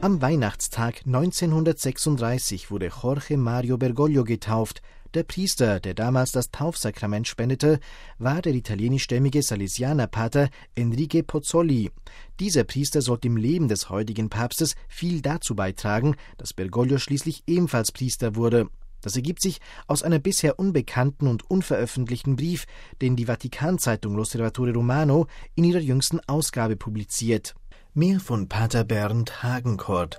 Am Weihnachtstag 1936 wurde Jorge Mario Bergoglio getauft. Der Priester, der damals das Taufsakrament spendete, war der italienischstämmige Salesianerpater Enrique Pozzoli. Dieser Priester sollte im Leben des heutigen Papstes viel dazu beitragen, dass Bergoglio schließlich ebenfalls Priester wurde. Das ergibt sich aus einem bisher unbekannten und unveröffentlichten Brief, den die Vatikanzeitung L'Osservatore Romano in ihrer jüngsten Ausgabe publiziert. Mehr von Pater Bernd Hagenkort.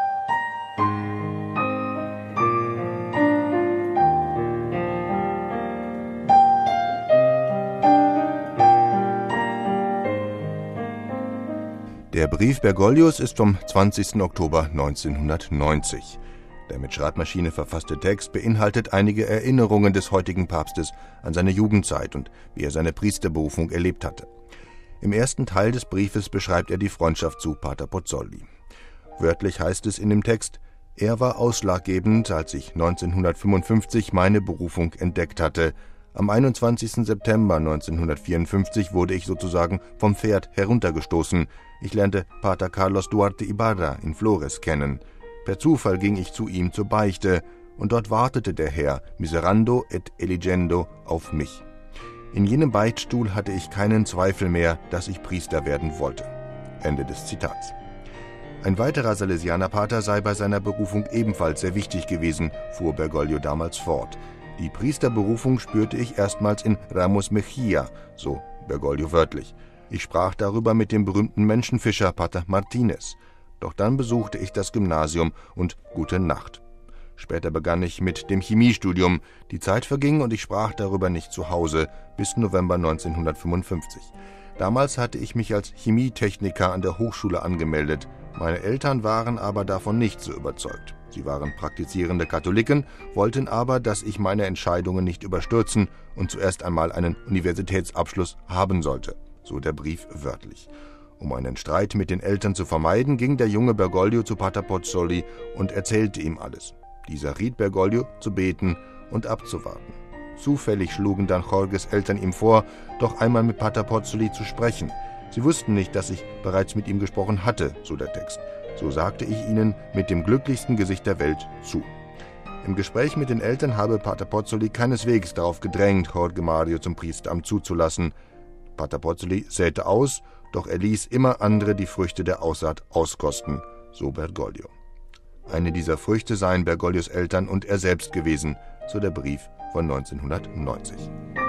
Der Brief Bergoglios ist vom 20. Oktober 1990. Der mit Schreibmaschine verfasste Text beinhaltet einige Erinnerungen des heutigen Papstes an seine Jugendzeit und wie er seine Priesterberufung erlebt hatte. Im ersten Teil des Briefes beschreibt er die Freundschaft zu Pater Pozzoli. Wörtlich heißt es in dem Text: Er war ausschlaggebend, als ich 1955 meine Berufung entdeckt hatte. Am 21. September 1954 wurde ich sozusagen vom Pferd heruntergestoßen. Ich lernte Pater Carlos Duarte Ibarra in Flores kennen. Per Zufall ging ich zu ihm zur Beichte, und dort wartete der Herr, miserando et eligendo, auf mich. In jenem Beichtstuhl hatte ich keinen Zweifel mehr, dass ich Priester werden wollte. Ende des Zitats. Ein weiterer Salesianerpater sei bei seiner Berufung ebenfalls sehr wichtig gewesen, fuhr Bergoglio damals fort. Die Priesterberufung spürte ich erstmals in Ramos Mejia, so Bergoglio wörtlich. Ich sprach darüber mit dem berühmten Menschenfischer Pater Martinez. Doch dann besuchte ich das Gymnasium und gute Nacht. Später begann ich mit dem Chemiestudium. Die Zeit verging und ich sprach darüber nicht zu Hause bis November 1955. Damals hatte ich mich als Chemietechniker an der Hochschule angemeldet. Meine Eltern waren aber davon nicht so überzeugt. Sie waren praktizierende Katholiken, wollten aber, dass ich meine Entscheidungen nicht überstürzen und zuerst einmal einen Universitätsabschluss haben sollte, so der Brief wörtlich. Um einen Streit mit den Eltern zu vermeiden, ging der junge Bergoglio zu Pater Pozzoli und erzählte ihm alles. Dieser riet Bergoglio, zu beten und abzuwarten. Zufällig schlugen dann Jorges Eltern ihm vor, doch einmal mit Pater Pozzoli zu sprechen. Sie wussten nicht, dass ich bereits mit ihm gesprochen hatte, so der Text. So sagte ich ihnen mit dem glücklichsten Gesicht der Welt zu. Im Gespräch mit den Eltern habe Pater Pozzoli keineswegs darauf gedrängt, Jorge Mario zum Priesteramt zuzulassen. Pater Pozzoli säte aus, doch er ließ immer andere die Früchte der Aussaat auskosten, so Bergoglio. Eine dieser Früchte seien Bergoglios Eltern und er selbst gewesen, so der Brief von 1990.